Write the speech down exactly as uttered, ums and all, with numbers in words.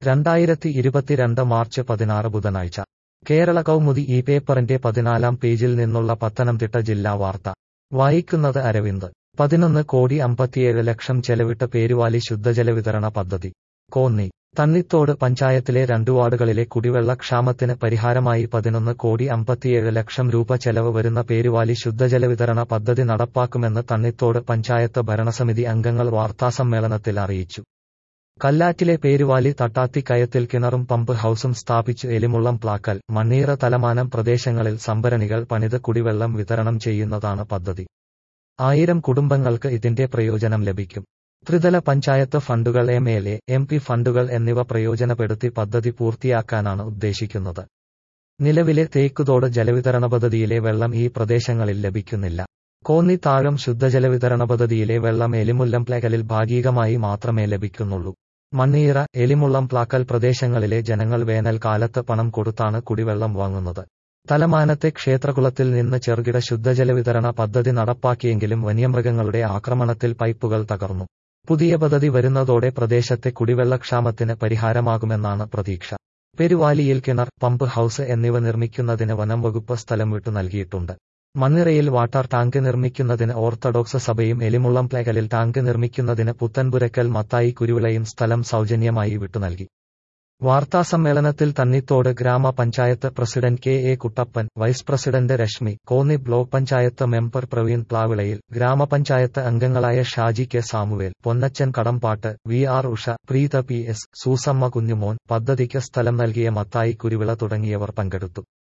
രണ്ടായിരത്തി ഇരുപത്തിരണ്ട് മാർച്ച് പതിനാറ് ബുധനാഴ്ച കേരള കൗമുദി ഈ പേപ്പറിന്റെ പതിനാലാം പേജിൽ നിന്നുള്ള പത്തനംതിട്ട ജില്ലാ വാർത്ത വായിക്കുന്നത് അരവിന്ദ്. പതിനൊന്ന് കോടി അമ്പത്തിയേഴ് ലക്ഷം ചെലവിട്ട് പേരുവാലി ശുദ്ധജല വിതരണ പദ്ധതി. കോന്നി തണ്ണിത്തോട് പഞ്ചായത്തിലെ രണ്ടു വാർഡുകളിലെ കുടിവെള്ള ക്ഷാമത്തിന് പരിഹാരമായി പതിനൊന്ന് കോടി അമ്പത്തിയേഴ് ലക്ഷം രൂപ ചെലവ് വരുന്ന പേരുവാലി ശുദ്ധജല വിതരണ പദ്ധതി നടപ്പാക്കുമെന്ന് തണ്ണിത്തോട് പഞ്ചായത്ത് ഭരണസമിതി അംഗങ്ങൾ വാർത്താസമ്മേളനത്തിൽ അറിയിച്ചു. കല്ലാറ്റിലെ പേരുവാലി തട്ടാത്തി കയത്തിൽ കിണറും പമ്പ് ഹൌസും സ്ഥാപിച്ചു എലിമുള്ളം പ്ലാക്കൽ, മണ്ണീറ തലമാനം പ്രദേശങ്ങളിൽ സംഭരണികൾ പണിത് കുടിവെള്ളം വിതരണം ചെയ്യുന്നതാണ് പദ്ധതി. ആയിരം കുടുംബങ്ങൾക്ക് ഇതിന്റെ പ്രയോജനം ലഭിക്കും. ത്രിതല പഞ്ചായത്ത് ഫണ്ടുകൾ, M L A, M P ഫണ്ടുകൾ എന്നിവ പ്രയോജനപ്പെടുത്തി പദ്ധതി പൂർത്തിയാക്കാനാണ് ഉദ്ദേശിക്കുന്നത്. നിലവിലെ തേക്കുതോട് ജലവിതരണ പദ്ധതിയിലെ വെള്ളം ഈ പ്രദേശങ്ങളിൽ ലഭിക്കുന്നില്ല. കോന്നി താഴം ശുദ്ധജല വിതരണ പദ്ധതിയിലെ വെള്ളം എലിമുല്ലം പ്ലാക്കലിൽ ഭാഗികമായി മാത്രമേ ലഭിക്കുന്നുള്ളൂ. മണ്ണീറ, എലിമുള്ളം പ്ലാക്കൽ പ്രദേശങ്ങളിലെ ജനങ്ങൾ വേനൽക്കാലത്ത് പണം കൊടുത്താണ് കുടിവെള്ളം വാങ്ങുന്നത്. തലമാനത്തെ ക്ഷേത്രകുളത്തിൽ നിന്ന് ചെറുകിട ശുദ്ധജല വിതരണ പദ്ധതി നടപ്പാക്കിയെങ്കിലും വന്യമൃഗങ്ങളുടെ ആക്രമണത്തിൽ പൈപ്പുകൾ തകർന്നു. പുതിയ പദ്ധതി വരുന്നതോടെ പ്രദേശത്തെ കുടിവെള്ളക്ഷാമത്തിന് പരിഹാരമാകുമെന്നാണ് പ്രതീക്ഷ. പെരുവാലിയിൽ കിണർ, പമ്പ് ഹൌസ് എന്നിവ നിർമ്മിക്കുന്നതിന് വനം വകുപ്പ് സ്ഥലം വിട്ടു നൽകിയിട്ടുണ്ട്. മണ്ണിറയിൽ വാട്ടർ ടാങ്ക് നിർമ്മിക്കുന്നതിന് ഓർത്തഡോക്സ് സഭയും എലിമുള്ളം പ്ലാക്കലിൽ ടാങ്ക് നിർമ്മിക്കുന്നതിന് പുത്തൻപുരക്കൽ മത്തായി കുരുവിളയും സ്ഥലം സൗജന്യമായി വിട്ടുനൽകി. വാർത്താസമ്മേളനത്തിൽ തണ്ണിത്തോട് ഗ്രാമപഞ്ചായത്ത് president K A Kuttappan, vice president Reshmi, Konni block panchayat member Praveen പ്ലാവിളയിൽ, ഗ്രാമപഞ്ചായത്ത് അംഗങ്ങളായ Shaji K Samuel, Ponnachan Kadambattu, V R Usha, Preetha P S, Susamma Kunjumon, പദ്ധതിക്ക് സ്ഥലം നൽകിയ മത്തായി കുരുവിള തുടങ്ങിയവർ പങ്കെടുത്തു.